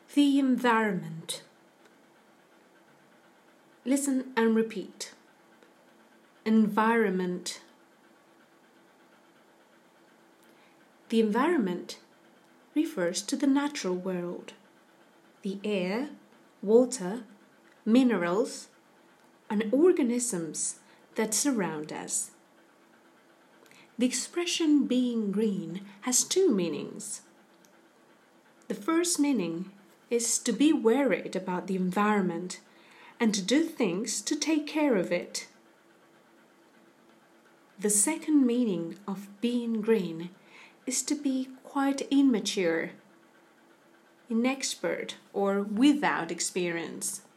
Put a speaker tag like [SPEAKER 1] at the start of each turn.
[SPEAKER 1] The environment. Listen and repeat. Environment. The environment refers to the natural world, the air, water, minerals, and organisms that surround us. The expression being green has two meanings. The first meaning is to be worried about the environment and to do things to take care of it. The second meaning of being green is to be quite immature, inexpert, or without experience.